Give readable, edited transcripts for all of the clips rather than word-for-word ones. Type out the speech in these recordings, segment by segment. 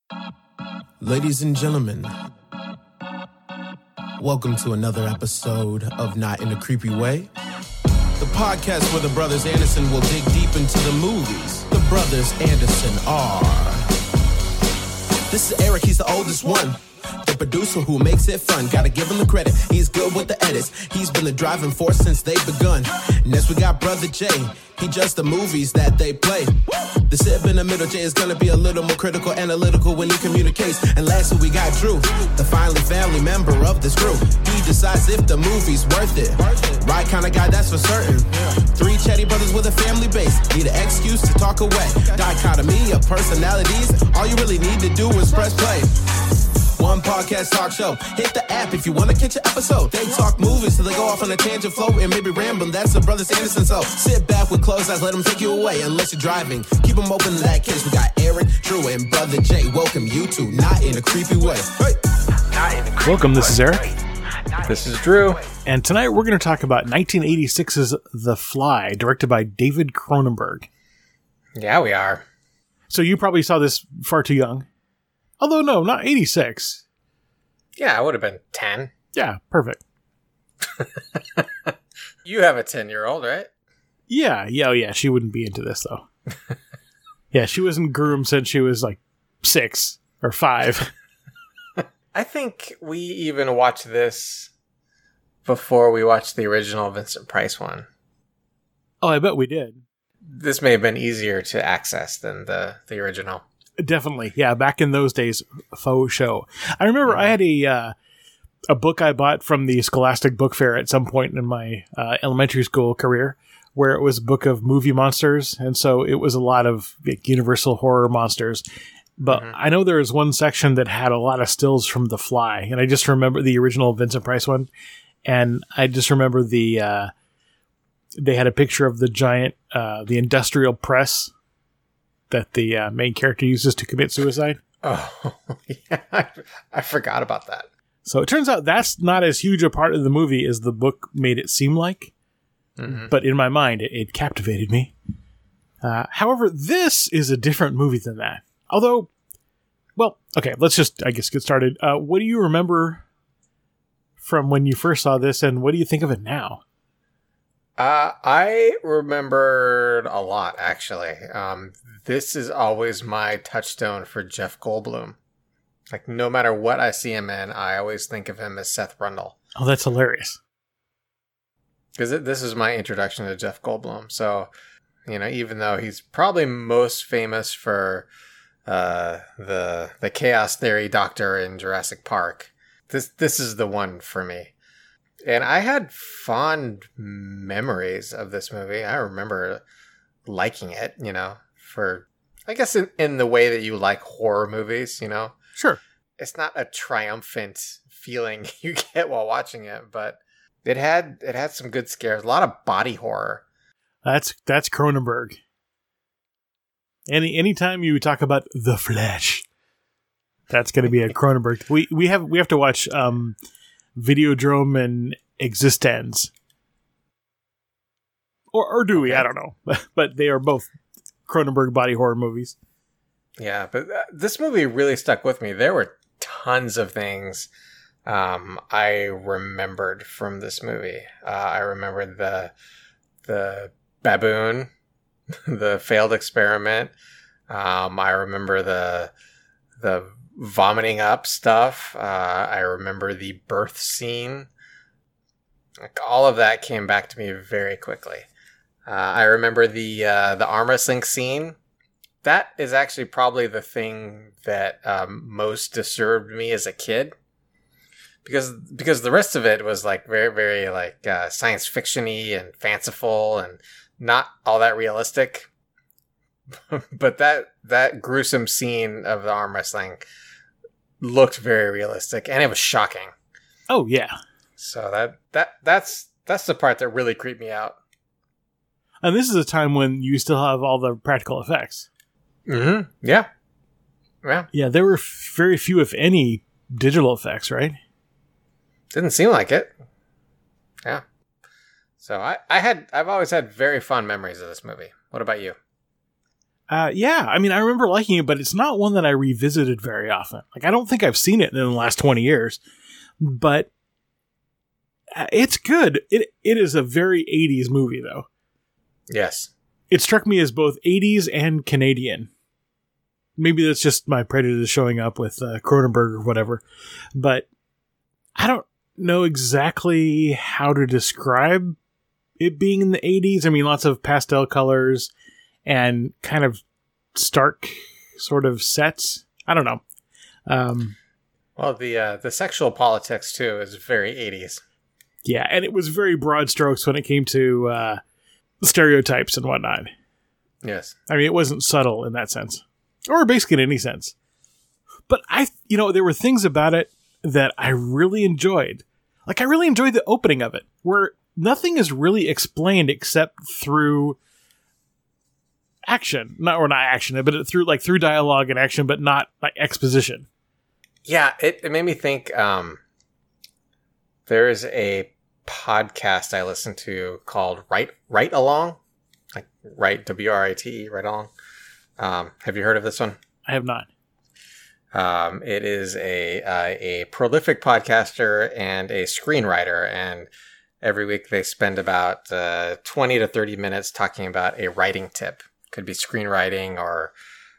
Ladies and gentlemen, welcome to another episode of Not in a Creepy Way, the podcast where the brothers Anderson will dig deep into the movies. The brothers Anderson are... This is Eric, he's the oldest one. The producer who makes it fun. Gotta give him the credit, he's good with the edits. He's been the driving force since they've begun. Next we got Brother Jay, he judged the movies that they play. The sib in the middle, Jay is gonna be a little more critical, analytical when he communicates. And lastly we got Drew, the finally family member of this crew. He decides if the movie's worth it. Right kind of guy, that's for certain. Three chatty brothers with a family base, need an excuse to talk away. Dichotomy of personalities, all you really need to do is press play. One podcast talk show. Hit the app if you want to catch an episode. They talk movies till they go off on a tangent flow and maybe rambling. That's the brothers Anderson. So sit back with closed eyes, let them take you away. Unless you're driving, keep them open in that case. We got Eric, Drew, and Brother Jay. Welcome you to Not in a Creepy Way. Hey. Welcome, this is Eric. This is Drew. And tonight we're going to talk about 1986's The Fly, directed by David Cronenberg. Yeah, we are. So you probably saw this far too young. Although, no, not 86. Yeah, I would have been 10. Yeah, perfect. You have a 10-year-old, right? Yeah, she wouldn't be into this, though. Yeah, she wasn't groomed since she was, 6 or 5. I think we even watched this before we watched the original Vincent Price one. Oh, I bet we did. This may have been easier to access than the original. Definitely. Yeah, back in those days, faux show. I remember I had a book I bought from the Scholastic Book Fair at some point in my elementary school career, where it was a book of movie monsters, and so it was a lot of Universal horror monsters. But I know there was one section that had a lot of stills from The Fly, and I just remember the original Vincent Price one, and I just remember they had a picture of the giant, the industrial press that the main character uses to commit suicide. Oh, yeah. I forgot about that. So it turns out that's not as huge a part of the movie as the book made it seem like. Mm-hmm. But in my mind, it captivated me. However, this is a different movie than that. Although, well, okay, let's just, I guess, get started. What do you remember from when you first saw this, and what do you think of it now? I remembered a lot, actually. This is always my touchstone for Jeff Goldblum. Like, no matter what I see him in, I always think of him as Seth Brundle. Oh, that's hilarious. Because this is my introduction to Jeff Goldblum. So, even though he's probably most famous for the Chaos Theory Doctor in Jurassic Park, this is the one for me. And I had fond memories of this movie. I remember liking it, for, I guess, in the way that you like horror movies, Sure. It's not a triumphant feeling you get while watching it, but it had some good scares. A lot of body horror. That's Cronenberg. Anytime you talk about The Flash, that's going to be a Cronenberg. We have to watch Videodrome and Existenz. Or do we? I don't know. But they are both Cronenberg body horror movies. Yeah, but this movie really stuck with me. There were tons of things I remembered from this movie. I remembered the baboon, the failed experiment. I remember the vomiting up stuff. I remember the birth scene. All of that came back to me very quickly. I remember the arm wrestling scene. That is actually probably the thing that most disturbed me as a kid, because the rest of it was very, very science fiction-y and fanciful and not all that realistic. But that gruesome scene of the arm wrestling looked very realistic, and it was shocking. Oh yeah. So that's the part that really creeped me out. And this is a time when you still have all the practical effects. Mm-hmm. Yeah. Yeah. Yeah, there were very few, if any, digital effects, right? Didn't seem like it. Yeah. So I've always had very fond memories of this movie. What about you? Yeah, I mean, I remember liking it, but it's not one that I revisited very often. Like, I don't think I've seen it in the last 20 years, but it's good. It is a very 80s movie, though. Yes. It struck me as both 80s and Canadian. Maybe that's just my prejudice showing up with Cronenberg or whatever, but I don't know exactly how to describe it being in the 80s. I mean, lots of pastel colors and kind of stark sort of sets. I don't know. Well, the sexual politics, too, is very 80s. Yeah, and it was very broad strokes when it came to stereotypes and whatnot. Yes. I mean, it wasn't subtle in that sense. Or basically in any sense. But there were things about it that I really enjoyed. Like, I really enjoyed the opening of it, where nothing is really explained except through action. Not action, but through dialogue and action, but not like exposition. Yeah, it made me think, there is a podcast I listen to called Right Along. Like, Right, W-R-I-T-E, Right Along. Have you heard of this one? I have not. It is a prolific podcaster and a screenwriter, and every week they spend about 20 to 30 minutes talking about a writing tip. Could be screenwriting or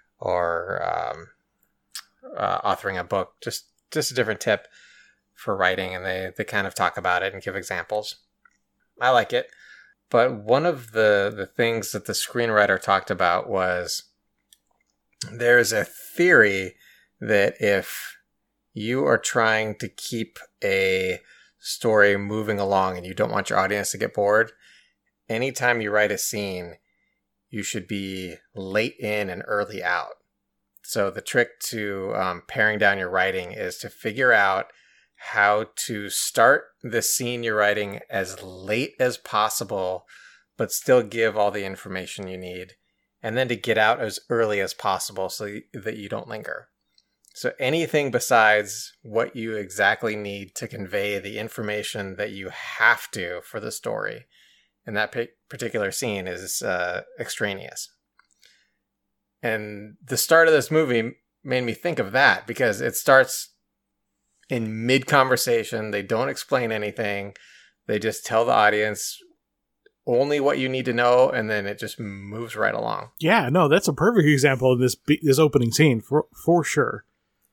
authoring a book, just a different tip for writing, and they kind of talk about it and give examples. I like it. But one of the things that the screenwriter talked about was there's a theory that if you are trying to keep a story moving along and you don't want your audience to get bored, anytime you write a scene, you should be late in and early out. So the trick to paring down your writing is to figure out how to start the scene you're writing as late as possible, but still give all the information you need, and then to get out as early as possible so that you don't linger. So anything besides what you exactly need to convey the information that you have to for the story in that particular scene is extraneous. And the start of this movie made me think of that, because it starts in mid-conversation. They don't explain anything. They just tell the audience only what you need to know, and then it just moves right along. Yeah, no, that's a perfect example of this opening scene, for sure.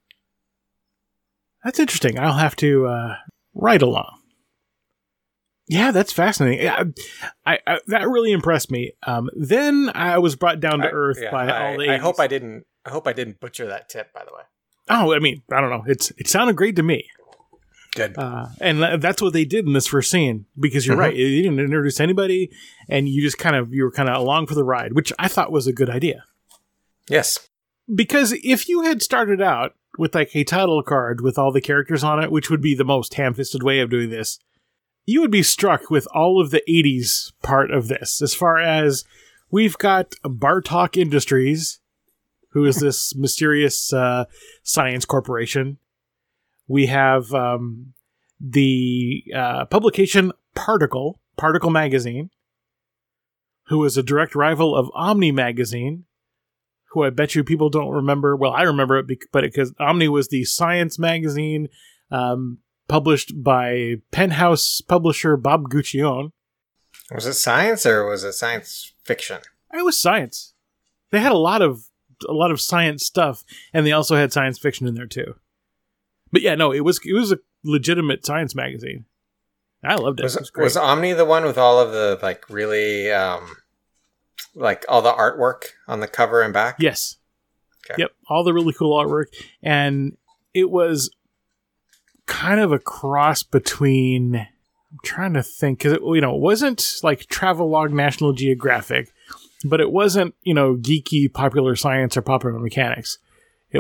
That's interesting. I'll have to write along. Yeah, that's fascinating. Yeah, I that really impressed me. Then I was brought down to earth by all the. I hope I didn't butcher that tip, by the way. Oh, I mean, I don't know. It sounded great to me. Good. And that's what they did in this first scene, because you're right. You didn't introduce anybody, and you were kind of along for the ride, which I thought was a good idea. Yes. Because if you had started out with like a title card with all the characters on it, which would be the most ham-fisted way of doing this, you would be struck with all of the 80s part of this. As far as we've got Bartok Industries, who is this mysterious science corporation. We have the publication Particle Magazine, who is a direct rival of Omni Magazine, who I bet you people don't remember. Well, I remember it because Omni was the science magazine published by Penthouse publisher Bob Guccione. Was it science or was it science fiction? It was science. They had a lot of science stuff, and they also had science fiction in there too. But yeah, no, it was a legitimate science magazine. I loved it. Was Omni the one with all of the like really like all the artwork on the cover and back? Yes. Okay. Yep, all the really cool artwork, and it was kind of a cross between. I'm trying to think, because it wasn't like Travelog National Geographic, but it wasn't geeky popular science or popular mechanics. It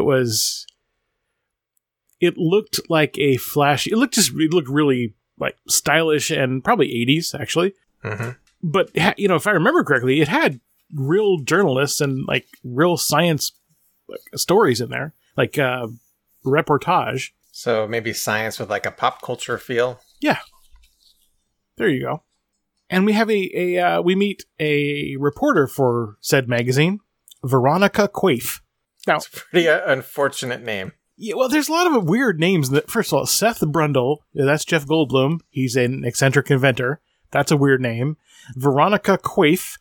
looked like a flash. It looked really like stylish and probably 80s actually. Mm-hmm. But if I remember correctly, it had real journalists and like real science stories in there, like reportage. So maybe science with like a pop culture feel. Yeah, there you go. And we have we meet a reporter for said magazine, Veronica Quaife. Now, It's a pretty unfortunate name. yeah, well, there's a lot of weird names. First of all, Seth Brundle, that's Jeff Goldblum. He's an eccentric inventor. That's a weird name. Veronica Quaife,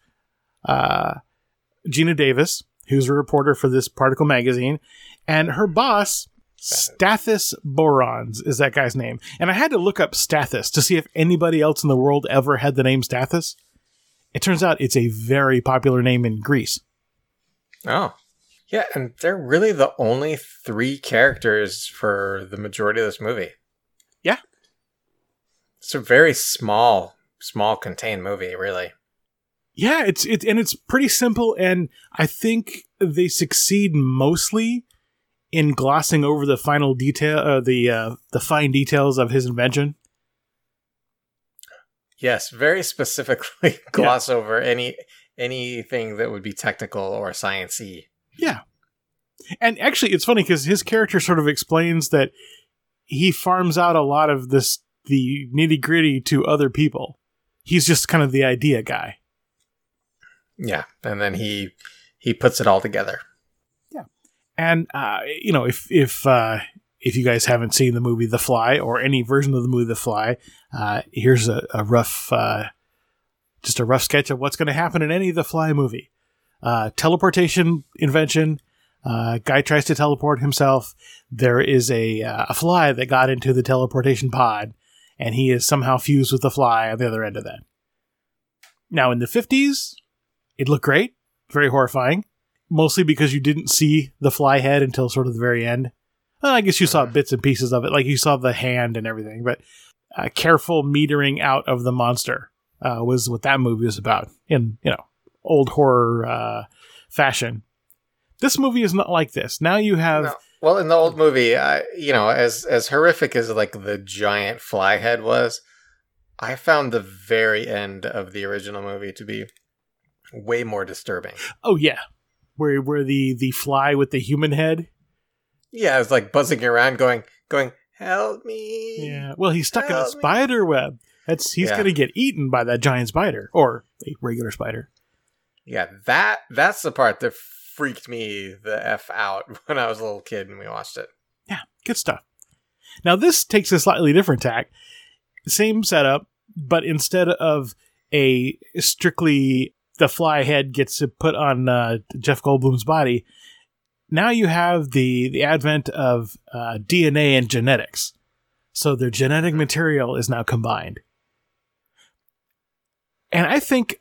Gina Davis, who's a reporter for this Particle magazine, and her boss, Stathis Borons, is that guy's name. And I had to look up Stathis to see if anybody else in the world ever had the name Stathis. It turns out it's a very popular name in Greece. Oh. Yeah, and they're really the only 3 characters for the majority of this movie. Yeah. It's a very small contained movie, really. Yeah, it's pretty simple, and I think they succeed mostly in glossing over the final detail, the fine details of his invention. Yes, very specifically gloss over anything that would be technical or science-y. Yeah. And actually, it's funny because his character sort of explains that he farms out a lot of the nitty-gritty to other people. He's just kind of the idea guy. Yeah, and then he puts it all together. Yeah. And, if you guys haven't seen the movie The Fly or any version of the movie The Fly, here's a rough sketch of what's going to happen in any The Fly movie. Teleportation invention. Guy tries to teleport himself. There is a fly that got into the teleportation pod, and he is somehow fused with the fly on the other end of that. Now, in the 50s, it looked great. Very horrifying. Mostly because you didn't see the fly head until sort of the very end. Well, I guess you saw bits and pieces of it, like you saw the hand and everything, but careful metering out of the monster was what that movie was about in, old horror fashion. This movie is not like this. Now you have... No. Well, in the old movie, as horrific as like the giant fly head was, I found the very end of the original movie to be way more disturbing. Oh, yeah. Where the fly with the human head? Yeah, it's like buzzing around going, help me. Yeah, well, he's stuck in a spider web. He's going to get eaten by that giant spider, or a regular spider. Yeah, that's the part that freaked me the F out when I was a little kid and we watched it. Yeah, good stuff. Now, this takes a slightly different tack. Same setup, but instead of a strictly the fly head gets put on Jeff Goldblum's body, now you have the advent of DNA and genetics. So their genetic material is now combined. And I think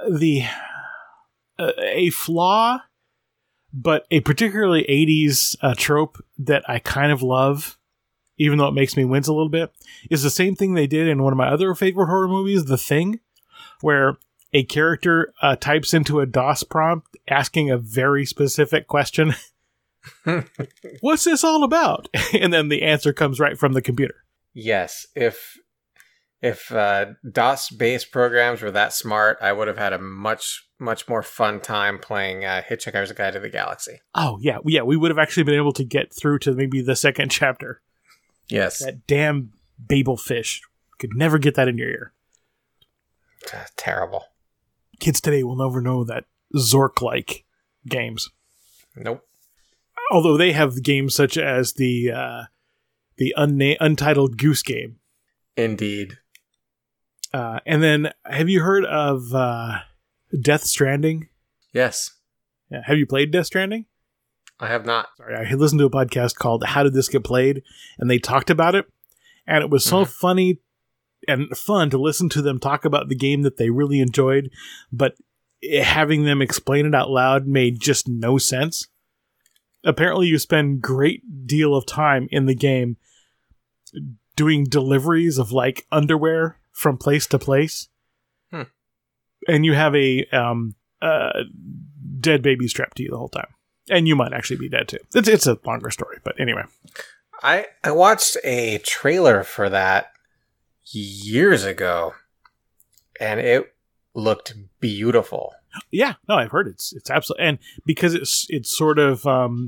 a flaw, but a particularly 80s trope that I kind of love, even though it makes me wince a little bit, is the same thing they did in one of my other favorite horror movies, The Thing, where a character types into a DOS prompt asking a very specific question. What's this all about? And then the answer comes right from the computer. Yes, if DOS-based programs were that smart, I would have had a much more fun time playing Hitchhiker's Guide to the Galaxy. Oh, yeah. We would have actually been able to get through to maybe the second chapter. Yes. That damn Babel fish. Could never get that in your ear. Terrible. Kids today will never know that Zork-like games. Nope. Although they have games such as the Untitled Goose Game. Indeed. And then, have you heard of Death Stranding? Yes. Yeah. Have you played Death Stranding? I have not. Sorry, I had listened to a podcast called How Did This Get Played? And they talked about it. And it was so funny and fun to listen to them talk about the game that they really enjoyed. But having them explain it out loud made just no sense. Apparently you spend great deal of time in the game doing deliveries of like underwear from place to place. And you have a dead baby strapped to you the whole time. And you might actually be dead too. It's a longer story, but anyway. I watched a trailer for that years ago, and it looked beautiful. Yeah, no, I've heard it's absolutely, and because it's sort of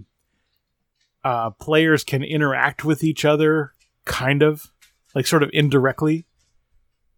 players can interact with each other, kind of like sort of indirectly.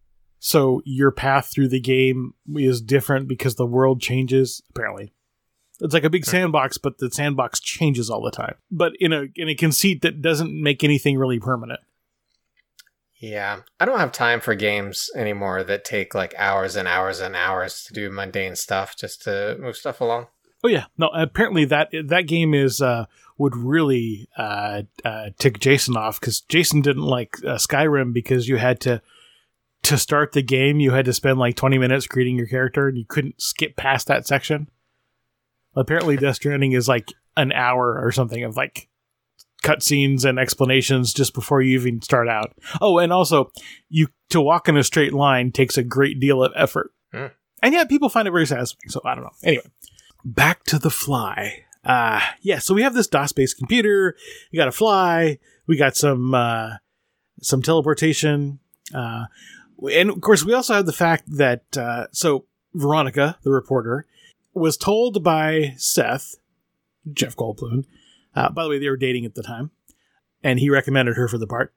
So your path through the game is different because the world changes, apparently. It's like a big sandbox, but the sandbox changes all the time. But in a conceit that doesn't make anything really permanent. Yeah. I don't have time for games anymore that take like hours and hours and hours to do mundane stuff just to move stuff along. Oh yeah, no. Apparently that game is would really tick Jason off, because Jason didn't like Skyrim because you had to start the game. You had to spend like 20 minutes creating your character, and you couldn't skip past that section. Apparently, Death Stranding is like an hour or something of like cutscenes and explanations just before you even start out. Oh, and also, to walk in a straight line takes a great deal of effort, and yet people find it very satisfying. So I don't know. Anyway. Back to The Fly. So we have this DOS-based computer. We got a fly. We got some teleportation. And of course, we also have the fact that, so Veronica, the reporter, was told by Seth, Jeff Goldblum, by the way, they were dating at the time, and he recommended her for the part.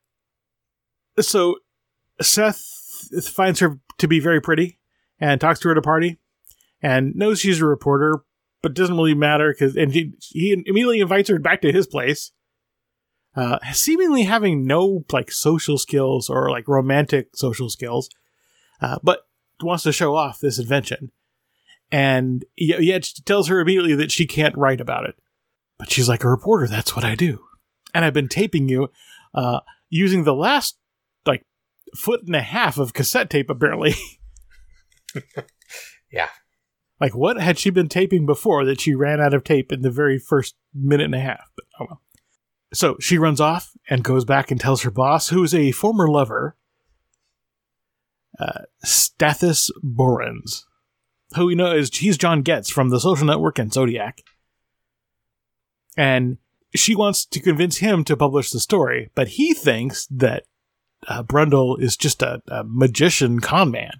So Seth finds her to be very pretty and talks to her at a party. And knows she's a reporter, but doesn't really matter, and he immediately invites her back to his place, seemingly having no like social skills or like romantic social skills, but wants to show off this invention. And yet she tells her immediately that she can't write about it. But she's like, a reporter, that's what I do. And I've been taping you using the last like foot and a half of cassette tape, apparently. Yeah. Like, what had she been taping before that she ran out of tape in the very first minute and a half? But, oh well. So she runs off and goes back and tells her boss, who is a former lover, Stathis Borans, who we know is he's John Getz from The Social Network and Zodiac. And she wants to convince him to publish the story, but he thinks that Brundle is just a magician con man.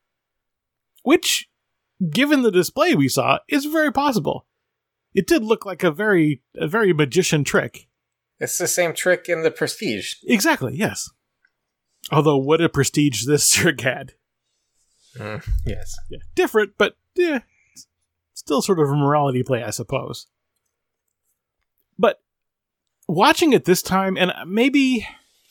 Which, given the display we saw, is very possible. It did look like a very magician trick. It's the same trick in The Prestige. Exactly, yes. Although, what a prestige this trick had. Yes. Yeah, different, but yeah, still sort of a morality play, I suppose. But watching it this time, and maybe,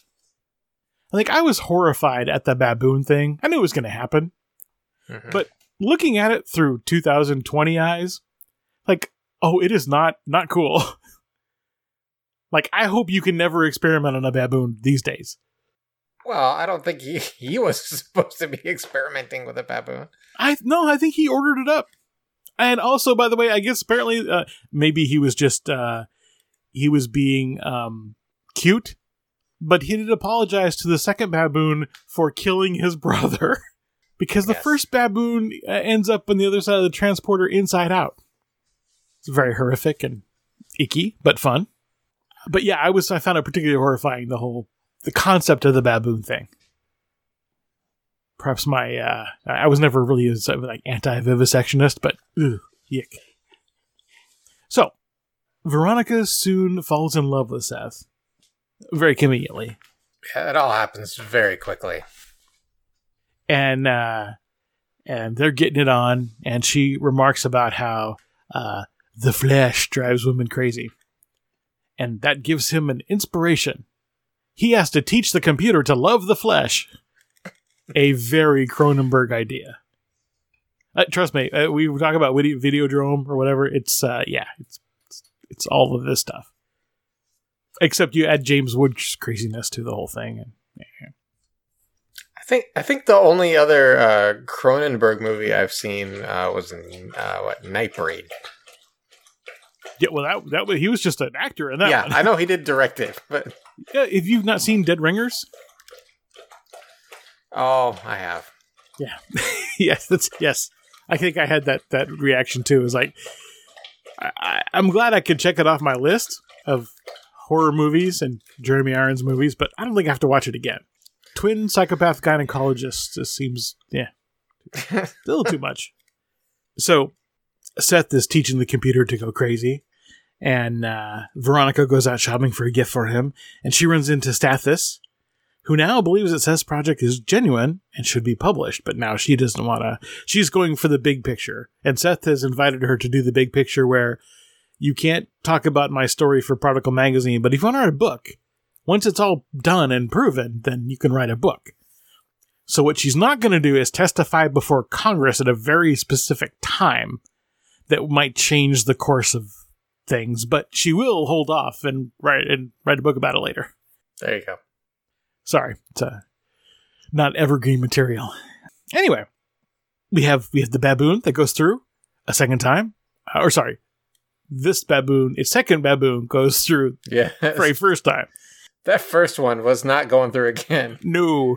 like, I was horrified at the baboon thing. I knew it was going to happen. Mm-hmm. But looking at it through 2020 eyes, like, oh, it is not cool. Like, I hope you can never experiment on a baboon these days. Well, I don't think he was supposed to be experimenting with a baboon. I think he ordered it up. And also, by the way, I guess apparently maybe he was just he was being cute, but he did apologize to the second baboon for killing his brother. Because the first baboon ends up on the other side of the transporter inside out. It's very horrific and icky, but fun. But yeah, I found it particularly horrifying, the concept of the baboon thing. Perhaps I was never really like anti-vivisectionist, but yuck. So, Veronica soon falls in love with Seth. Very conveniently. Yeah, it all happens very quickly. And they're getting it on, and she remarks about how the flesh drives women crazy. And that gives him an inspiration. He has to teach the computer to love the flesh. A very Cronenberg idea. Trust me, we talk about Videodrome or whatever. It's all of this stuff. Except you add James Wood's craziness to the whole thing. And, yeah. I think the only other Cronenberg movie I've seen was in Nightbreed. Yeah, well, that he was just an actor in that one. Yeah, I know he did direct it, but yeah, if you've not seen Dead Ringers, oh, I have. Yeah, yes. I think I had that reaction too. It was like, I'm glad I could check it off my list of horror movies and Jeremy Irons movies, but I don't think I have to watch it again. Twin psychopath gynecologist just seems, a little too much. So Seth is teaching the computer to go crazy, and Veronica goes out shopping for a gift for him, and she runs into Stathis, who now believes that Seth's project is genuine and should be published, but now she doesn't want to. She's going for the big picture, and Seth has invited her to do the big picture where you can't talk about my story for Prodigal Magazine, but if you want to write a book, once it's all done and proven, then you can write a book. So what she's not going to do is testify before Congress at a very specific time that might change the course of things, but she will hold off and write a book about it later. There you go. Sorry, it's not evergreen material. Anyway, we have the baboon that goes through a second time. Its second baboon goes through for a first time. That first one was not going through again. No.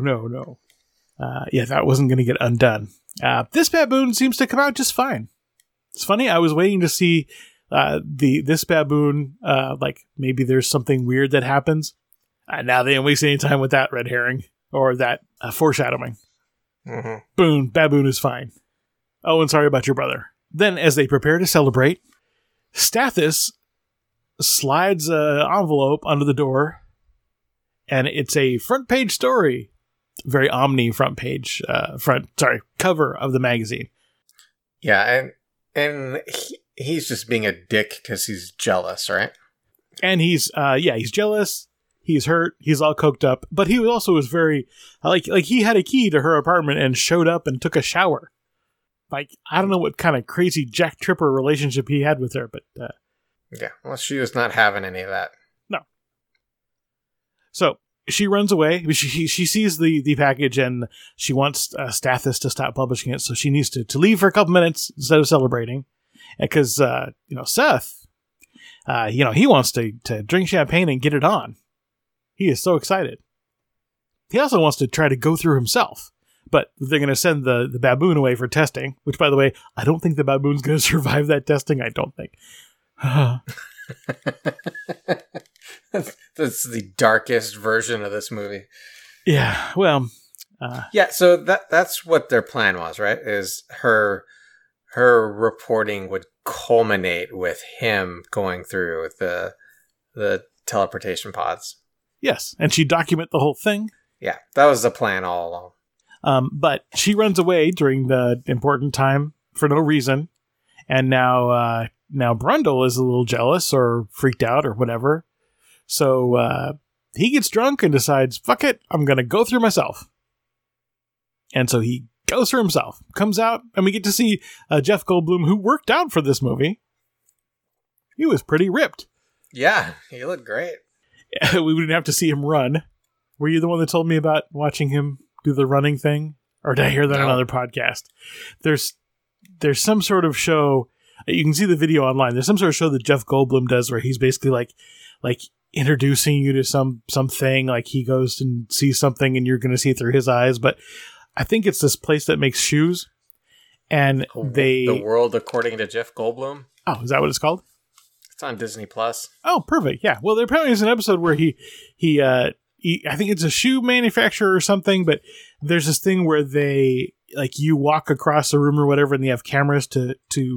That wasn't going to get undone. This baboon seems to come out just fine. It's funny, I was waiting to see this baboon, maybe there's something weird that happens. Now they didn't waste any time with that red herring or that foreshadowing. Mm-hmm. Baboon is fine. Oh, and sorry about your brother. Then, as they prepare to celebrate, Stathis slides an envelope under the door, and it's a front page story. Very omni front page, cover of the magazine. Yeah, and he's just being a dick because he's jealous, right? And he's jealous. He's hurt. He's all coked up. But he also was very, like he had a key to her apartment and showed up and took a shower. Like, I don't know what kind of crazy Jack Tripper relationship he had with her, but... yeah, well, she was not having any of that. No. So, she runs away. She sees the package and she wants Stathis to stop publishing it, so she needs to leave for a couple minutes instead of celebrating. Because, Seth, he wants to drink champagne and get it on. He is so excited. He also wants to try to go through himself. But they're going to send the baboon away for testing, which, by the way, I don't think the baboon's going to survive that testing. I don't think. That's the darkest version of this movie. Yeah, well... so that's what their plan was, right? Is her reporting would culminate with him going through the teleportation pods. Yes, and she'd document the whole thing. Yeah, that was the plan all along. But she runs away during the important time for no reason, and now Brundle is a little jealous or freaked out or whatever. So he gets drunk and decides, fuck it, I'm going to go through myself. And so he goes through himself, comes out, and we get to see Jeff Goldblum, who worked out for this movie. He was pretty ripped. Yeah, he looked great. We didn't have to see him run. Were you the one that told me about watching him do the running thing? Or did I hear that on another podcast? There's some sort of show, you can see the video online, there's some sort of show that Jeff Goldblum does where he's basically like introducing you to something, like he goes and sees something and you're going to see it through his eyes, but I think it's this place that makes shoes, and The World According to Jeff Goldblum? Oh, is that what it's called? It's on Disney Plus. Oh, perfect. Yeah. Well, there apparently is an episode where he I think it's a shoe manufacturer or something, but there's this thing where they, like, you walk across the room or whatever, and they have cameras to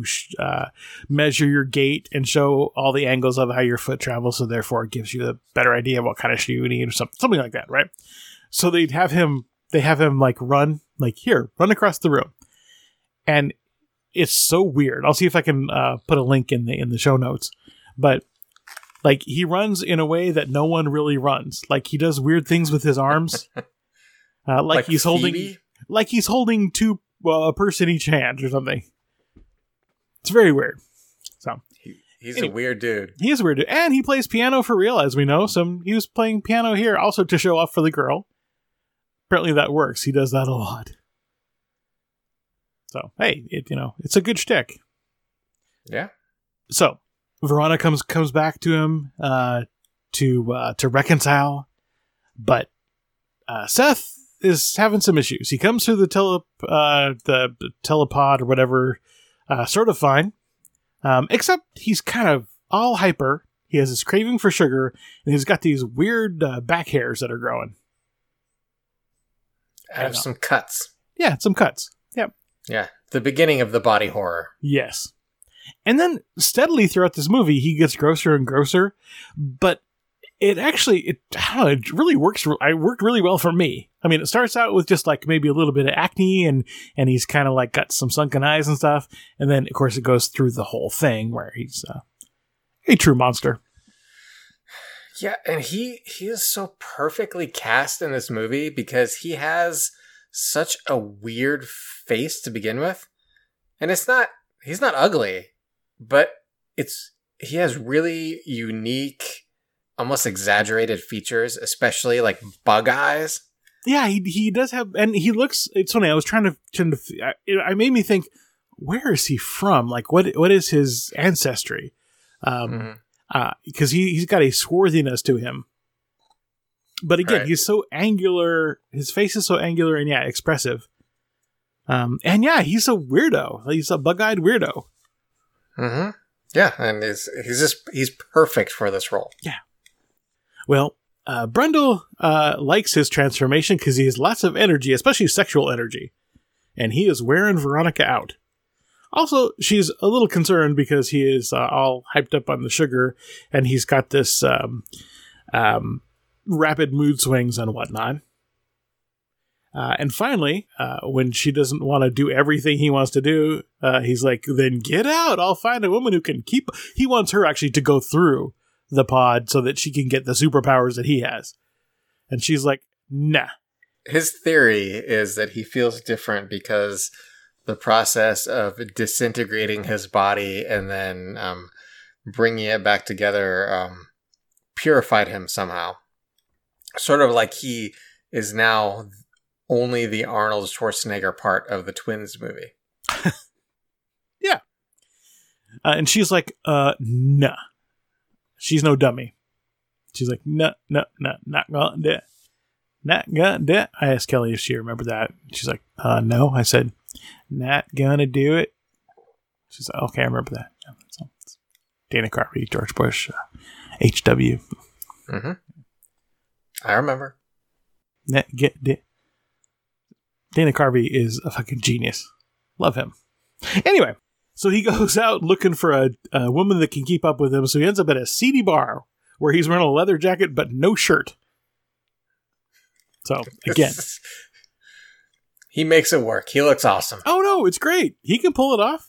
measure your gait and show all the angles of how your foot travels, so therefore it gives you a better idea of what kind of shoe you need or something like that, right? So they have him like run across the room. And it's so weird. I'll see if I can put a link in the show notes. But like, he runs in a way that no one really runs. Like, he does weird things with his arms. Like he's Phoebe? holding a person each hand or something. It's very weird. So he's a weird dude. He is a weird dude. And he plays piano for real, as we know. So he was playing piano here also to show off for the girl. Apparently that works. He does that a lot. So, hey, it's a good shtick. Yeah. So, Verona comes back to him to reconcile, but Seth is having some issues. He comes through the telepod or whatever, sort of fine, except he's kind of all hyper. He has this craving for sugar, and he's got these weird back hairs that are growing. Out of some cuts. Yeah, some cuts. Yep. Yeah, the beginning of the body horror. Yes. And then steadily throughout this movie, he gets grosser and grosser, but it actually, I don't know, it really works. It worked really well for me. I mean, it starts out with just like maybe a little bit of acne and he's kind of like got some sunken eyes and stuff. And then, of course, it goes through the whole thing where he's a true monster. Yeah, and he is so perfectly cast in this movie because he has such a weird face to begin with. And he's not ugly, but he has really unique, almost exaggerated features, especially like bug eyes. Yeah, he does have, and he looks, it's funny, I was trying to it made me think, where is he from? Like, what is his ancestry? Because he's got a swarthiness to him. But again, Right. he's so angular, his face is so angular and expressive. And he's a weirdo. He's a bug-eyed weirdo. Mm-hmm. Yeah, and he's perfect for this role. Yeah. Well, Brundle likes his transformation because he has lots of energy, especially sexual energy. And he is wearing Veronica out. Also, she's a little concerned because he is all hyped up on the sugar, and he's got this rapid mood swings and whatnot. And finally, when she doesn't want to do everything he wants to do, he's like, then get out. I'll find a woman who can keep... He wants her actually to go through the pod so that she can get the superpowers that he has. And she's like, nah. His theory is that he feels different because the process of disintegrating his body and then bringing it back together purified him somehow. Sort of like he is now only the Arnold Schwarzenegger part of the Twins movie. Yeah. And she's like, nah. She's no dummy. She's like, no, not gonna do it. Not gonna do it. I asked Kelly if she remembered that. She's like, no. I said, not gonna do it. She's like, okay, I remember that. Yeah, so it's Dana Carvey, George Bush, H.W. Mm-hmm. I remember. Dana Carvey is a fucking genius. Love him. Anyway, so he goes out looking for a woman that can keep up with him. So he ends up at a seedy bar where he's wearing a leather jacket but no shirt. So again, he makes it work. He looks awesome. Oh no, it's great. He can pull it off.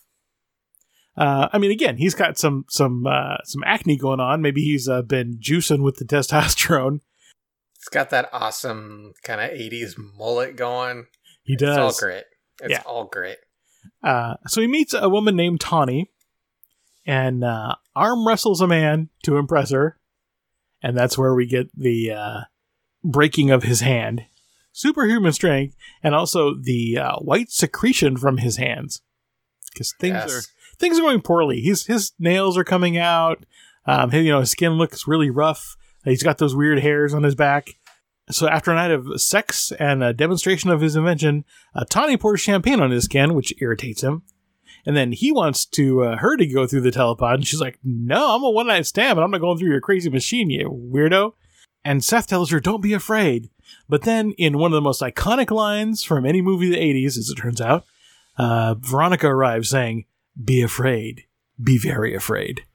I mean, again, he's got some acne going on. Maybe he's been juicing with the testosterone. It's got that awesome kind of 80s mullet going. He does. It's all great. It's all great. So he meets a woman named Tawny and arm wrestles a man to impress her. And that's where we get the breaking of his hand, superhuman strength, and also the white secretion from his hands. Because things are going poorly. His nails are coming out. His skin looks really rough. He's got those weird hairs on his back. So after a night of sex and a demonstration of his invention, Tawny pours champagne on his skin, which irritates him. And then he wants her to go through the telepod, and she's like, no, I'm a one-night stand, but I'm not going through your crazy machine, you weirdo. And Seth tells her, don't be afraid. But then, in one of the most iconic lines from any movie of the 80s, as it turns out, Veronica arrives saying, be afraid. Be very afraid.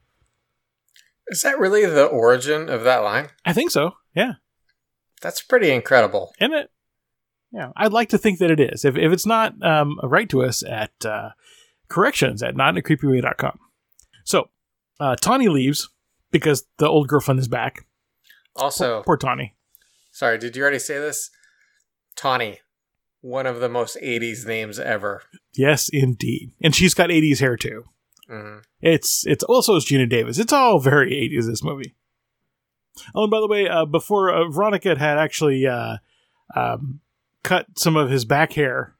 Is that really the origin of that line? I think so, yeah. That's pretty incredible. Isn't it? Yeah, I'd like to think that it is. If it's not, write to us at corrections at notinacreepyway.com. So, Tawny leaves because the old girlfriend is back. Also, poor Tawny. Sorry, did you already say this? Tawny, one of the most 80s names ever. Yes, indeed. And she's got 80s hair, too. Mm-hmm. It's also is Gina Davis. It's all very 80s, this movie. Oh, and by the way, before Veronica had actually cut some of his back hair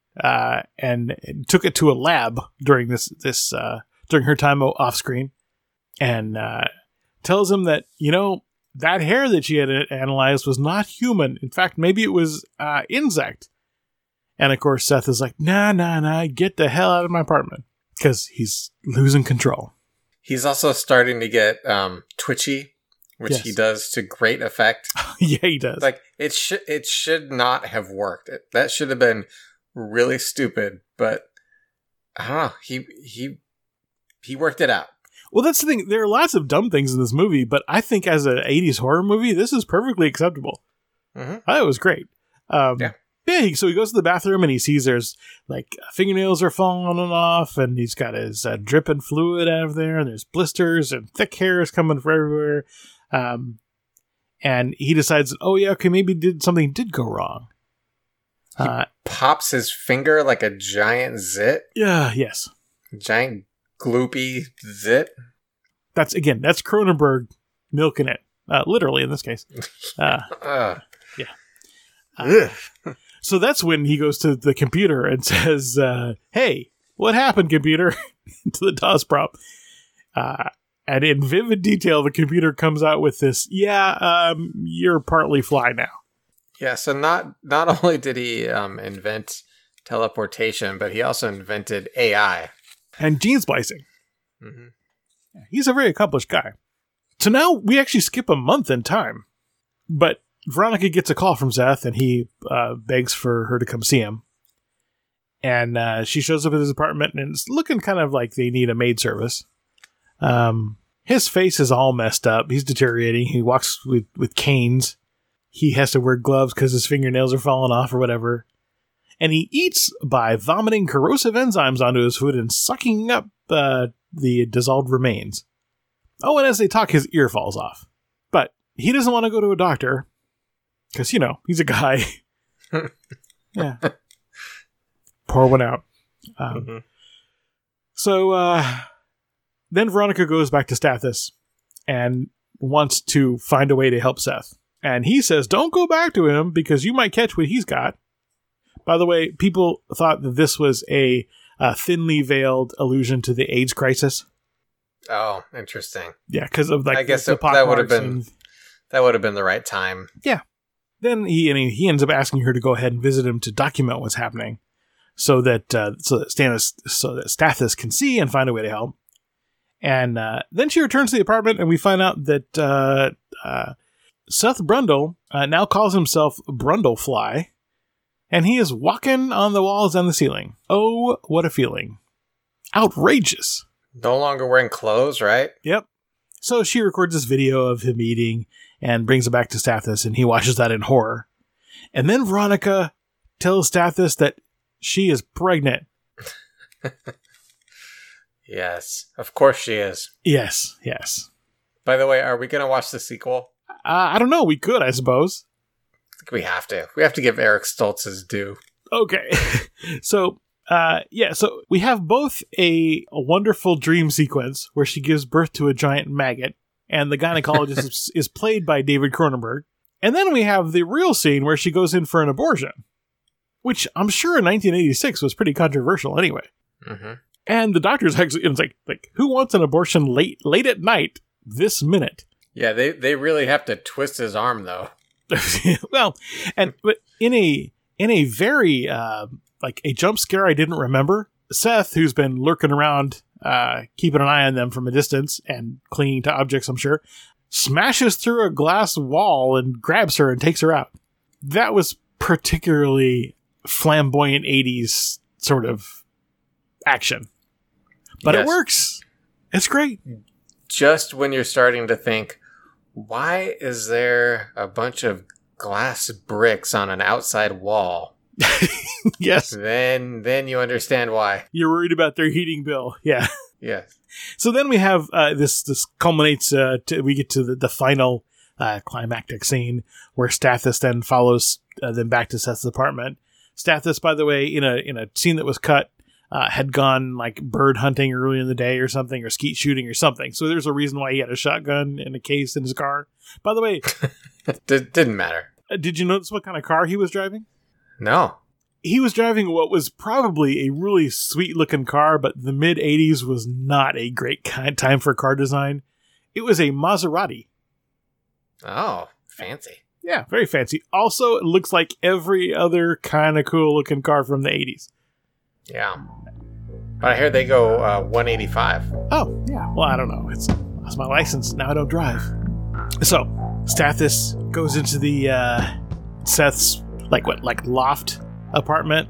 and took it to a lab during during her time off screen, and tells him that that hair that she had analyzed was not human. In fact, maybe it was insect. And of course, Seth is like, nah, get the hell out of my apartment, because he's losing control. He's also starting to get twitchy. Which he does to great effect. Yeah, he does. Like, it should not have worked. That should have been really stupid, but I don't know. He worked it out. Well, that's the thing. There are lots of dumb things in this movie, but I think as an 80s horror movie, this is perfectly acceptable. Mm-hmm. I thought it was great. Yeah, so he goes to the bathroom and he sees there's like fingernails are falling off, and he's got his dripping fluid out of there, and there's blisters and thick hair is coming from everywhere. And he decides, oh yeah, okay, maybe something did go wrong. Pops his finger like a giant zit. Yeah, yes. Giant gloopy zit. That's Cronenberg milking it. Literally in this case. Yeah. So that's when he goes to the computer and says, hey, what happened, computer? To the DOS prompt. And in vivid detail, the computer comes out with this, you're partly fly now. Yeah, so not only did he invent teleportation, but he also invented AI. And gene splicing. Mm-hmm. He's a very accomplished guy. So now we actually skip a month in time. But Veronica gets a call from Seth, and he begs for her to come see him. And she shows up at his apartment, and it's looking kind of like they need a maid service. His face is all messed up. He's deteriorating. He walks with canes. He has to wear gloves because his fingernails are falling off or whatever. And he eats by vomiting corrosive enzymes onto his food and sucking up the dissolved remains. Oh, and as they talk, his ear falls off. But he doesn't want to go to a doctor. Because, he's a guy. Yeah. Pour one out. So, then Veronica goes back to Stathis and wants to find a way to help Seth. And he says, don't go back to him because you might catch what he's got. By the way, people thought that this was a thinly veiled allusion to the AIDS crisis. Oh, interesting. Yeah, because of I guess that would have been the right time. Yeah. Then he ends up asking her to go ahead and visit him to document what's happening, so that Stathis can see and find a way to help. And then she returns to the apartment, and we find out that Seth Brundle now calls himself Brundlefly, and he is walking on the walls and the ceiling. Oh, what a feeling! Outrageous. No longer wearing clothes, right? Yep. So she records this video of him eating and brings it back to Stathis, and he watches that in horror. And then Veronica tells Stathis that she is pregnant. Yes, of course she is. Yes. By the way, are we going to watch the sequel? I don't know. We could, I suppose. I think we have to. We have to give Eric Stoltz his due. Okay. So we have both a wonderful dream sequence where she gives birth to a giant maggot, and the gynecologist is played by David Cronenberg. And then we have the real scene where she goes in for an abortion, which I'm sure in 1986 was pretty controversial anyway. Mm-hmm. And the doctor's actually, it's like who wants an abortion late at night this minute? Yeah, they really have to twist his arm though. Well, but in a very like a jump scare I didn't remember, Seth, who's been lurking around, keeping an eye on them from a distance and clinging to objects, I'm sure, smashes through a glass wall and grabs her and takes her out. That was particularly flamboyant 80s sort of action. But It works. It's great. Just when you're starting to think, why is there a bunch of glass bricks on an outside wall? Yes. Then you understand why. You're worried about their heating bill. Yeah. Yes. So then we have this culminates. We get to the final climactic scene where Stathis then follows them back to Seth's apartment. Stathis, by the way, in a scene that was cut, had gone like bird hunting early in the day or something, or skeet shooting or something. So there's a reason why he had a shotgun in a case in his car. By the way, didn't matter. Did you notice what kind of car he was driving? No. He was driving what was probably a really sweet-looking car, but the mid-'80s was not a great time for car design. It was a Maserati. Oh, fancy. Yeah, very fancy. Also, it looks like every other kind of cool-looking car from the 80s. Yeah. But I hear they go 185. Oh, yeah. Well, I don't know. It's lost my license. Now I don't drive. So, Stathis goes into the Seth's, like loft apartment,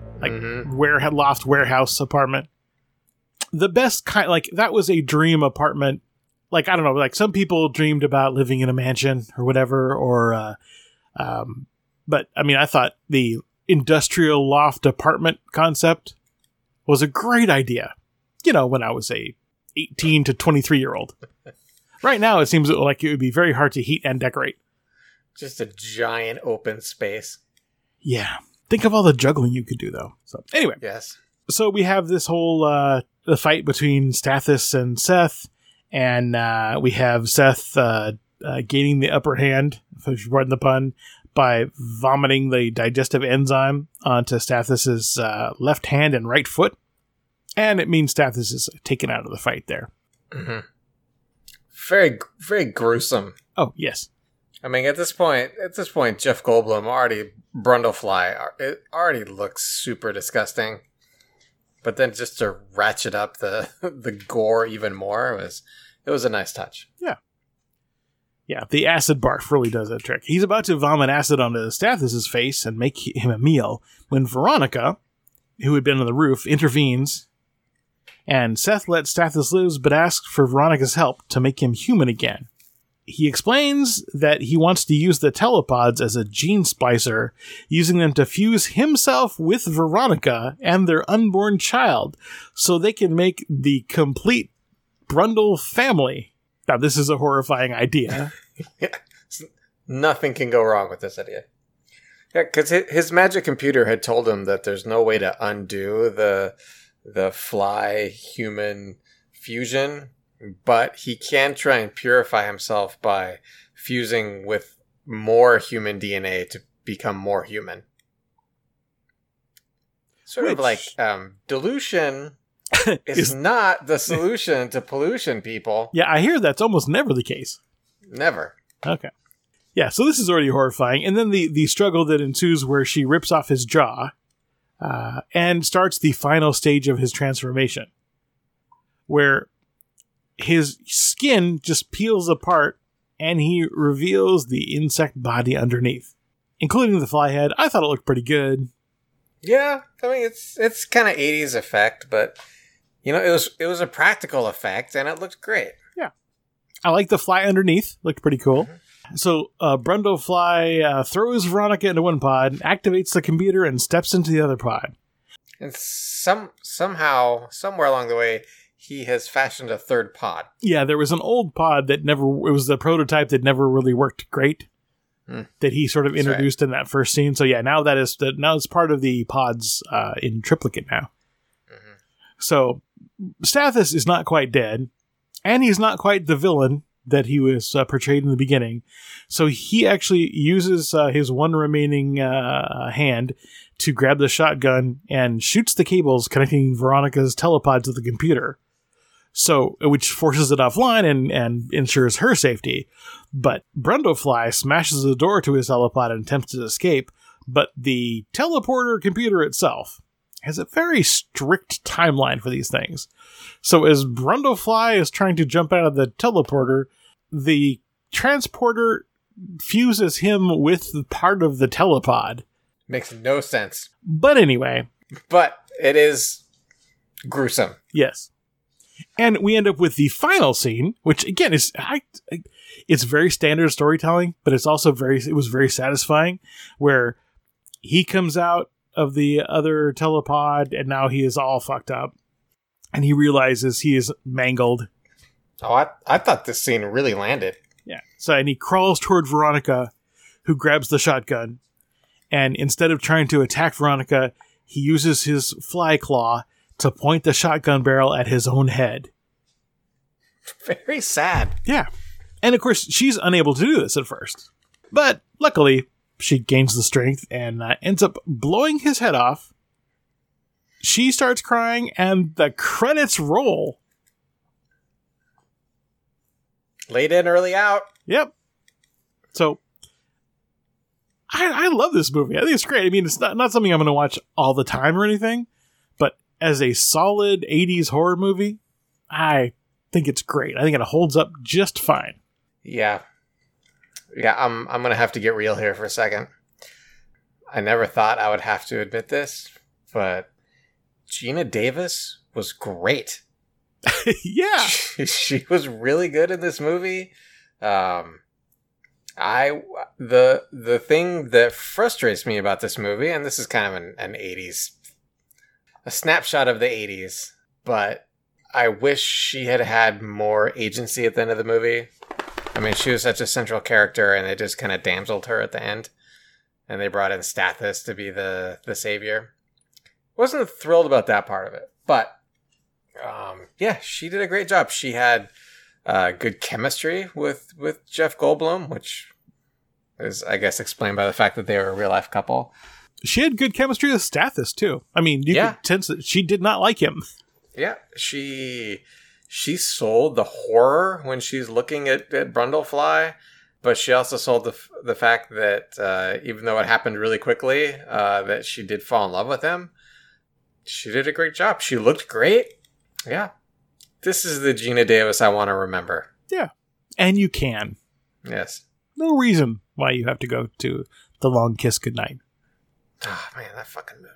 loft warehouse apartment. The best kind, that was a dream apartment like, I don't know, like some people dreamed about living in a mansion or whatever, or, but I mean, I thought the industrial loft apartment concept was a great idea, when I was a 18 to 23-year-old. Right now, it seems like it would be very hard to heat and decorate. Just a giant open space. Yeah. Think of all the juggling you could do, though. So anyway. Yes. So we have this whole the fight between Stathis and Seth, and we have Seth gaining the upper hand, if you pardon the pun, by vomiting the digestive enzyme onto Stathis's left hand and right foot. And it means Stathis is taken out of the fight there. Mm-hmm. Very, very gruesome. Oh, yes. I mean, at this point, Jeff Goldblum Brundlefly, it already looks super disgusting. But then just to ratchet up the gore even more, it was a nice touch. Yeah. Yeah, the acid barf really does that trick. He's about to vomit acid onto Stathis's face and make him a meal when Veronica, who had been on the roof, intervenes, and Seth lets Stathis live but asks for Veronica's help to make him human again. He explains that he wants to use the telepods as a gene splicer, using them to fuse himself with Veronica and their unborn child, so they can make the complete Brundle family. Now, this is a horrifying idea. Nothing can go wrong with this idea. Yeah, because his magic computer had told him that there's no way to undo the fly-human fusion, but he can try and purify himself by fusing with more human DNA to become more human. Sort of like dilution is not the solution to pollution, people. Yeah, I hear that's almost never the case. Never. Okay. Yeah, so this is already horrifying. And then the struggle that ensues where she rips off his jaw and starts the final stage of his transformation, where his skin just peels apart and he reveals the insect body underneath, including the fly head. I thought it looked pretty good. Yeah, I mean, it's kind of 80s effect, but, it was a practical effect, and it looked great. Yeah. I like the fly underneath. Looked pretty cool. Mm-hmm. So, Brundlefly throws Veronica into one pod, activates the computer, and steps into the other pod. And somehow, somewhere along the way, he has fashioned a third pod. Yeah, there was an old pod it was the prototype that never really worked great. That he sort of introduced in that first scene. So yeah, now it's part of the pods in triplicate now. Mm-hmm. So Stathis is not quite dead, and he's not quite the villain that he was portrayed in the beginning. So he actually uses his one remaining hand to grab the shotgun and shoots the cables connecting Veronica's telepod to the computer. So, which forces it offline and ensures her safety. But Brundlefly smashes the door to his telepod and attempts to escape, but the teleporter computer itself has a very strict timeline for these things. So as Brundlefly is trying to jump out of the teleporter, the transporter fuses him with part of the telepod. Makes no sense. But anyway. But it is gruesome. Yes. And we end up with the final scene, which again is it's very standard storytelling, but it's also it was very satisfying, where he comes out of the other telepod and now he is all fucked up, and he realizes he is mangled. Oh, I thought this scene really landed. Yeah. So and he crawls toward Veronica, who grabs the shotgun, and instead of trying to attack Veronica, he uses his fly claw to point the shotgun barrel at his own head. Very sad. Yeah. And of course, she's unable to do this at first. But luckily, she gains the strength and ends up blowing his head off. She starts crying and the credits roll. Late in, early out. Yep. So, I love this movie. I think it's great. I mean, it's not something I'm going to watch all the time or anything, but as a solid 80s horror movie, I think it's great. I think it holds up just fine. Yeah. Yeah, I'm going to have to get real here for a second. I never thought I would have to admit this, but Gina Davis was great. Yeah. She was really good in this movie. The thing that frustrates me about this movie, and this is kind of an 80s, a snapshot of the 80s, but I wish she had had more agency at the end of the movie. I mean, she was such a central character, and they just kind of damseled her at the end. And they brought in Stathis to be the savior. Wasn't thrilled about that part of it. But, yeah, she did a great job. She had good chemistry with Jeff Goldblum, which is, I guess, explained by the fact that they were a real-life couple. She had good chemistry with Stathis, too. I mean, you could sense that she did not like him. Yeah, she sold the horror when she's looking at Brundlefly, but she also sold the fact that even though it happened really quickly, that she did fall in love with him. She did a great job. She looked great. Yeah. This is the Gina Davis I want to remember. Yeah. And you can. Yes. No reason why you have to go to The Long Kiss Goodnight. Oh, man, that fucking movie.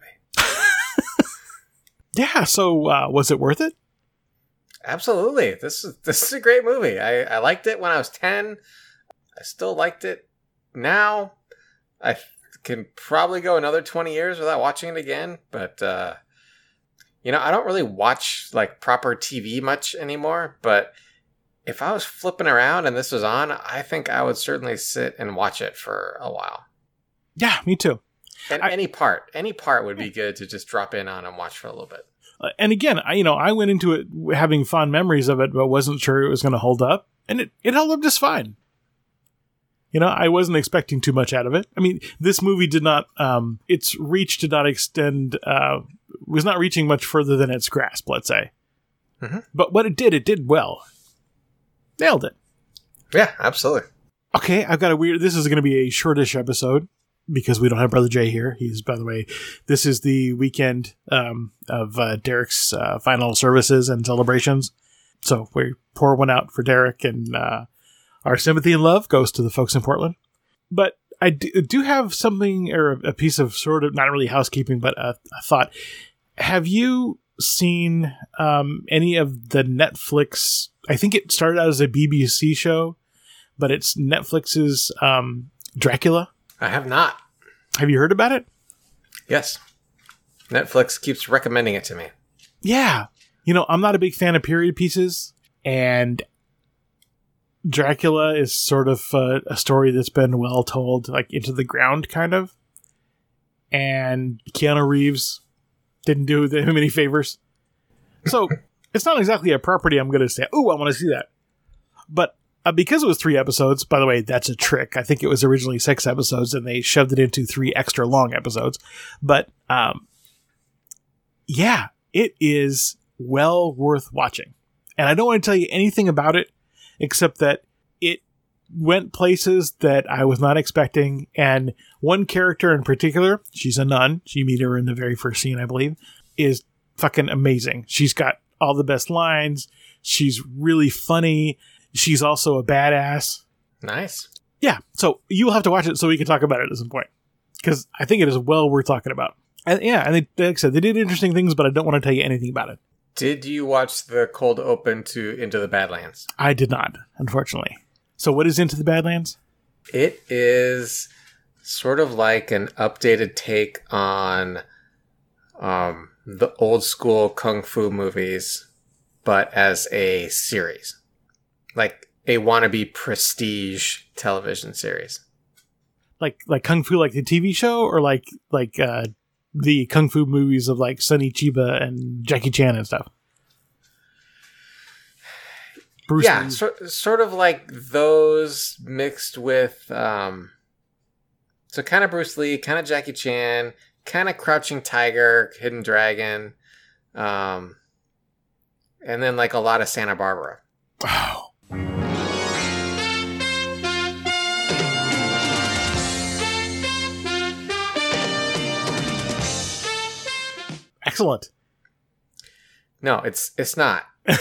Yeah, so was it worth it? Absolutely. This is a great movie. I liked it when I was 10. I still liked it now. I can probably go another 20 years without watching it again, but I don't really watch like proper TV much anymore, but if I was flipping around and this was on, I think I would certainly sit and watch it for a while. Yeah, me too. And any part would be good to just drop in on and watch for a little bit. And again, I went into it having fond memories of it, but wasn't sure it was going to hold up. And it held up just fine. I wasn't expecting too much out of it. I mean, this movie did not, its reach did not extend, was not reaching much further than its grasp, let's say. Mm-hmm. But what it did well. Nailed it. Yeah, absolutely. Okay, this is going to be a shortish episode, because we don't have Brother Jay here. He's, by the way, this is the weekend of Derek's final services and celebrations. So we pour one out for Derek, and our sympathy and love goes to the folks in Portland. But I do have something, or a piece of sort of, not really housekeeping, but a thought. Have you seen any of the Netflix, I think it started out as a BBC show, but it's Netflix's Dracula? I have not. Have you heard about it? Yes. Netflix keeps recommending it to me. Yeah. I'm not a big fan of period pieces, and Dracula is sort of a story that's been well told, like into the ground, kind of. And Keanu Reeves didn't do him any favors. So it's not exactly a property I'm going to say, oh, I want to see that. But because it was 3 episodes, by the way, that's a trick. I think it was originally 6 episodes, and they shoved it into 3 extra long episodes. But, yeah, it is well worth watching. And I don't want to tell you anything about it, except that it went places that I was not expecting. And one character in particular, she's a nun. You meet her in the very first scene, I believe, is fucking amazing. She's got all the best lines. She's really funny. She's also a badass. Nice. Yeah, so you'll have to watch it so we can talk about it at some point, because I think it is well worth talking about. And yeah, and like I said, they did interesting things, but I don't want to tell you anything about it. Did you watch the cold open to Into the Badlands? I did not, unfortunately. So what is Into the Badlands? It is sort of like an updated take on the old school kung fu movies, but as a series. Like a wannabe prestige television series. Like Kung Fu, like the TV show, or like the Kung Fu movies of like Sonny Chiba and Jackie Chan and stuff? Bruce Lee. Sort of like those mixed with, so kind of Bruce Lee, kind of Jackie Chan, kind of Crouching Tiger, Hidden Dragon, and then like a lot of Santa Barbara. Oh. Excellent. No, it's not.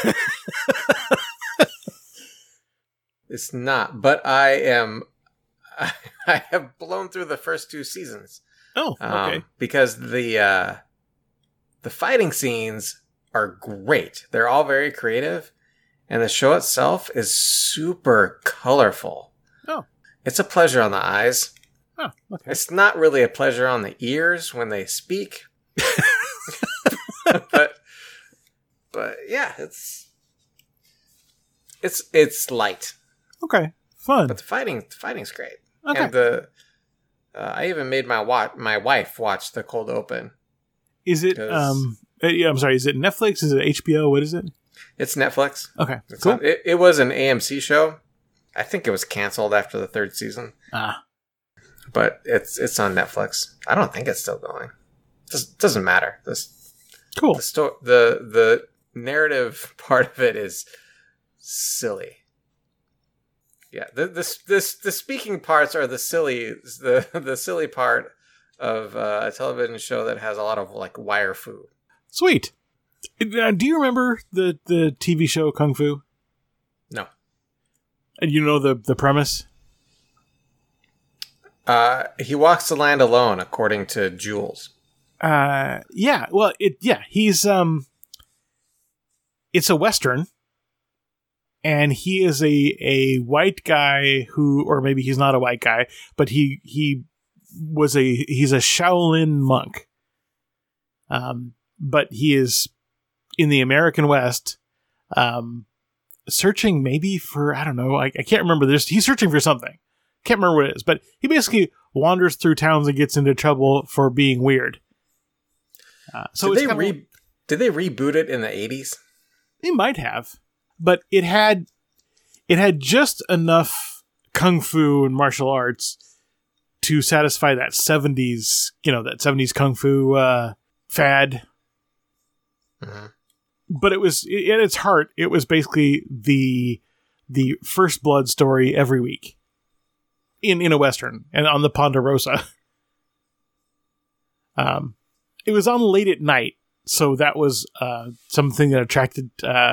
It's not. But I have blown through the first 2 seasons. Oh, okay. Because the fighting scenes are great. They're all very creative, and the show itself is super colorful. Oh. It's a pleasure on the eyes. Oh, okay. It's not really a pleasure on the ears when they speak. but yeah, it's light. Okay. Fun. But the fighting's great. Okay. And I even made my wife watch the cold open. Is it yeah, I'm sorry, is it Netflix? Is it HBO? What is it? It's Netflix. Okay. It's cool. It was an AMC show. I think it was canceled after the 3rd season. But it's on Netflix. I don't think it's still going. Doesn't matter. Cool. The narrative part of it is silly. Yeah, the speaking parts are the silly part of a television show that has a lot of like wire fu. Sweet. Do you remember the TV show Kung Fu? No. And you know the premise? He walks the land alone, according to Jules. Yeah. Well, he's it's a Western. And he is a white guy who, or maybe he's not a white guy, but he's a Shaolin monk. But he is in the American West, searching maybe for, I don't know, I can't remember this. He's searching for something. Can't remember what it is, but he basically wanders through towns and gets into trouble for being weird. So did they reboot it in the 80s? They might have. But it had just enough kung fu and martial arts to satisfy that 70s, that 70s kung fu fad. Mm-hmm. But it was, at its heart, it was basically the First Blood story every week in a Western and on the Ponderosa. It was on late at night, so that was something that attracted...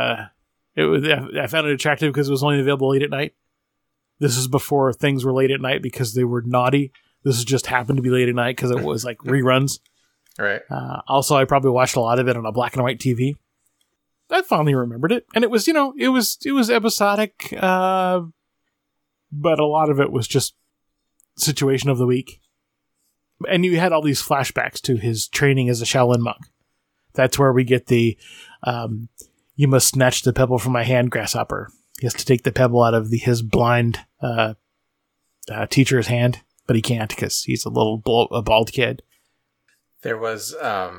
I found it attractive because it was only available late at night. This is before things were late at night because they were naughty. This just happened to be late at night because it was like reruns. Right. Also, I probably watched a lot of it on a black and white TV. I fondly remembered it, and it was, it was episodic, but a lot of it was just situation of the week. And you had all these flashbacks to his training as a Shaolin monk. That's where we get the. You must snatch the pebble from my hand, grasshopper. He has to take the pebble out of his blind teacher's hand, but he can't because he's a bald kid. There was a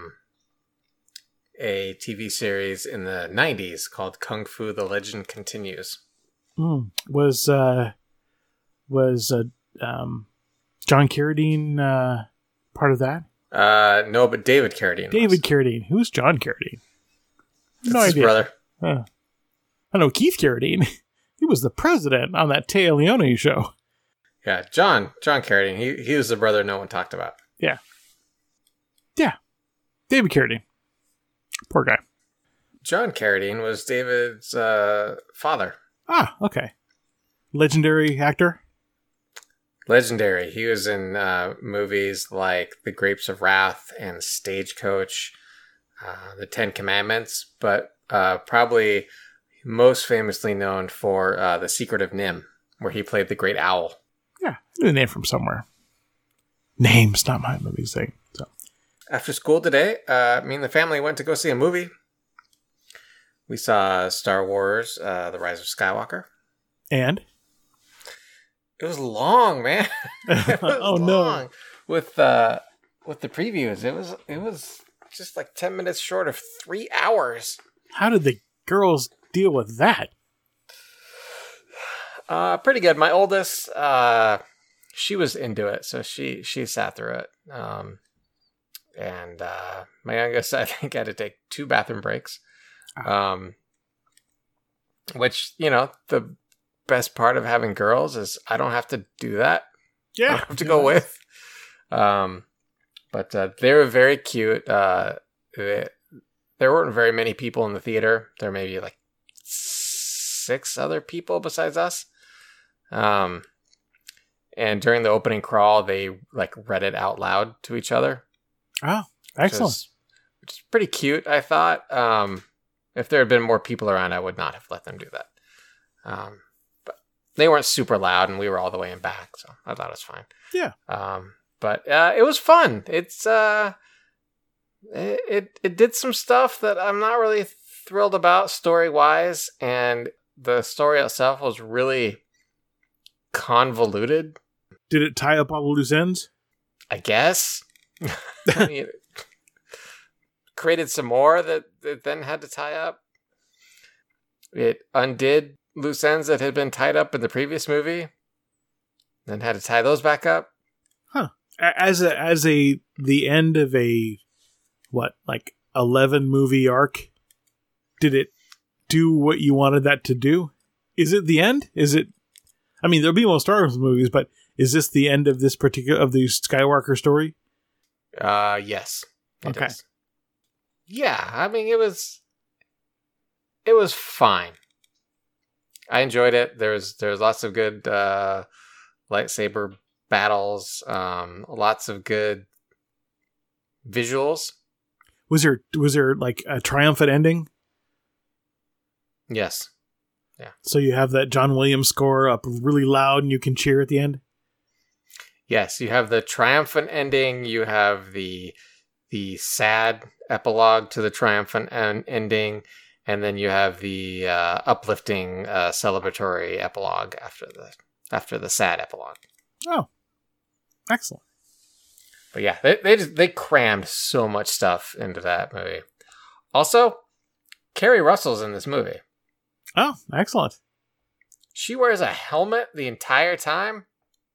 TV series in the 90s called Kung Fu: The Legend Continues. Was John Carradine part of that? No, but David Carradine. David Carradine. Who's John Carradine? No idea. His brother. I know Keith Carradine. He was the president on that Téa Leoni show. Yeah, John Carradine. He was the brother no one talked about. Yeah. David Carradine. Poor guy. John Carradine was David's father. Ah, okay. Legendary actor? Legendary. He was in movies like The Grapes of Wrath and Stagecoach, The 10 Commandments, but probably most famously known for The Secret of Nim, where he played the Great Owl. Yeah, I knew the name from somewhere. Name's not my movie thing. So. After school today, me and the family went to go see a movie. We saw Star Wars, The Rise of Skywalker. And? It was long, man. It was long. No. With the previews, it was just like 10 minutes short of 3 hours. How did the girls deal with that? Pretty good. My oldest, she was into it, so she sat through it. And my youngest, I think, had to take 2 bathroom breaks. Which, the best part of having girls is I don't have to do that. Yeah. I don't have to go with. But they were very cute. There weren't very many people in the theater. There may be like 6 other people besides us. And during the opening crawl, they like read it out loud to each other. Oh, excellent. Which is pretty cute, I thought. If there had been more people around, I would not have let them do that. But they weren't super loud, and we were all the way in back, so I thought it was fine. Yeah. But it was fun. It's it did some stuff that I'm not really thrilled about story-wise, and the story itself was really convoluted. Did it tie up all the loose ends? I guess. I mean, created some more that then had to tie up. It undid loose ends that had been tied up in the previous movie, then had to tie those back up. Huh. As the end of a 11 movie arc, did it do what you wanted that to do? Is it the end? Is it? I mean, there'll be more Star Wars movies, but is this the end of this particular of the Skywalker story? Yes. Okay. Is. Yeah, I mean, it was fine. I enjoyed it. There's lots of good lightsaber battles, lots of good visuals. Was there like a triumphant ending? Yes. Yeah. So you have that John Williams score up really loud and you can cheer at the end? Yes, you have the triumphant ending, you have the sad epilogue to the triumphant ending, and then you have the uplifting celebratory epilogue after the sad epilogue. Oh. Excellent. But yeah, they crammed so much stuff into that movie. Also, Kerry Russell's in this movie. Oh, excellent. She wears a helmet the entire time.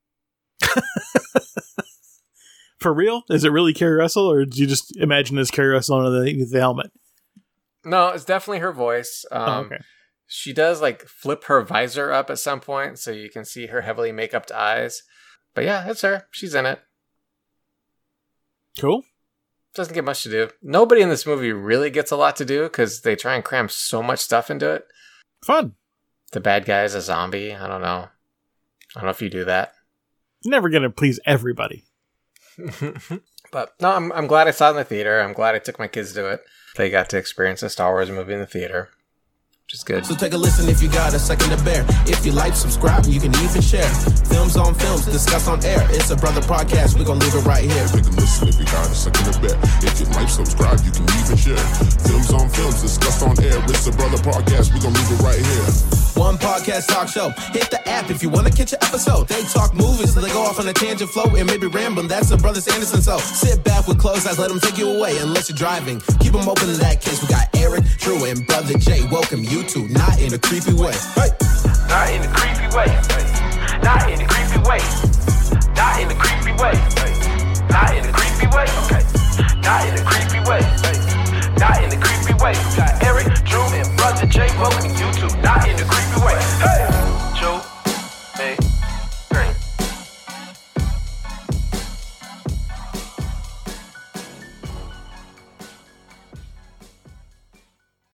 For real? Is it really Kerry Russell, or did you just imagine as Kerry Russell under the helmet? No, it's definitely her voice. Okay. She does like flip her visor up at some point so you can see her heavily make-upped eyes. But yeah, it's her. She's in it. Cool. Doesn't get much to do. Nobody in this movie really gets a lot to do because they try and cram so much stuff into it. Fun. The bad guy is a zombie. I don't know if you do that. Never gonna please everybody. But no, I'm glad I saw it in the theater. I'm glad I took my kids to it. They got to experience a Star Wars movie in the theater, which is good. So take a listen if you got a second to bear. If you like, subscribe, you can even share. Films on films, discuss on air. It's a brother podcast, we're gonna leave it right here. Take a listen if you got a second to bear. If you like, subscribe, you can even share. Films on films, discuss on air. It's a brother podcast, we're gonna leave it right here. One podcast talk show. Hit the app if you want to catch an episode. They talk movies, they go off on a tangent flow and maybe rambling. That's the Brothers Anderson. So sit back with closed eyes, let them take you away. Unless you're driving, keep them open in that case. We got Eric, Drew, and Brother Jay. Welcome you to Not in a Creepy Way. Hey. Not in a creepy way. Not in a creepy way. Not in a creepy way. Not in a creepy way. Okay. Not in a creepy way. Not in a creepy way. Got Eric, Drew, and Brother Jay. Welcome you to Not in a Creepy Way. Hey!